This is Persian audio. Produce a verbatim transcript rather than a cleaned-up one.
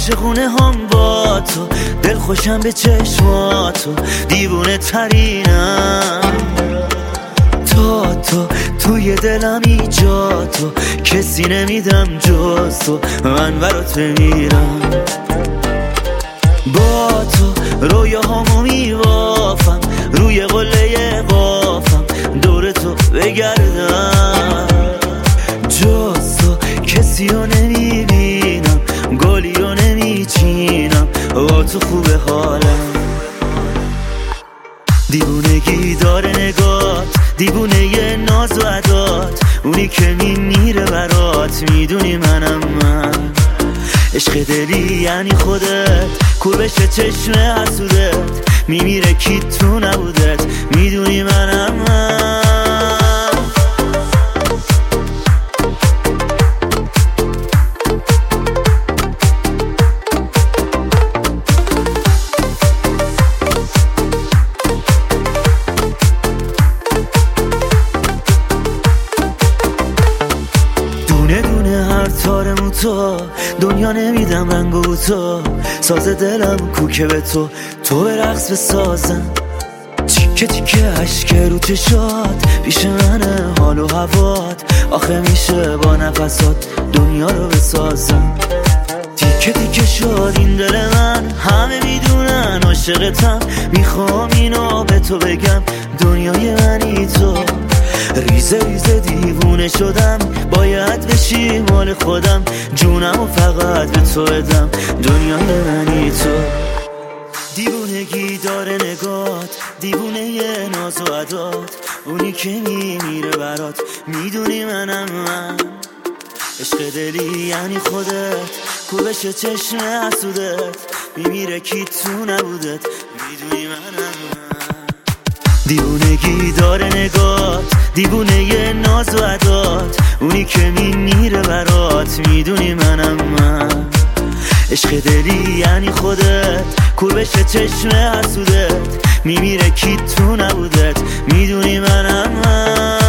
عاشقونه هم با تو، دل خوشم به چشماتو، دیوونه ترینم تا تو توی دلم ایجاتو، کسی نمیدم جز تو، من برات بمیرم. با تو رویاهامو میبافم، روی قله قافم دور تو بگردم، جز تو کسی رو نمیبینم، گلی رو نمیچینم، با تو خوبه حالم. دیوونگی داره نگات، دیوونه یه ناز و عدات، اونی که میمیره برات، میدونی منم من. عشق دلی یعنی خودت، کور بشه چشم حسودت، میمیره کی تو نبودت، میدونی منم من. دونه دونه هر تارمو تو، دنیا نمیدم رنگ و تو، ساز دلم کوکه به تو، تو به رقص بسازم، تیکه تیکه عشق رو چشات، پیش منه حال و هوات، آخه میشه با نفسات دنیا رو بسازم. تیکه تیکه شد این دل من، همه میدونن عاشقتم، میخوام اینو به تو بگم، دنیای منی تو. ریزه ریزه دیوونه شدم، باید بشی مال خودم، جونم و فقط به تو بدم، دنیای منی تو. دیوونگی داره نگات، دیوونه یه ناز و عدات، اونی که میمیره برات، میدونی منم من. عشق دلی یعنی خودت، کور بشه چشم حسودت، میمیره کی تو نبودت، میدونی منم من. دیوونگی داره نگات، دیوونه یه ناز و عدات، اونی که میمیره برات، میدونی منم من. عشق دلی یعنی خودت، کور بشه چشم حسودت، میمیره کی تو نبودت، میدونی منم من.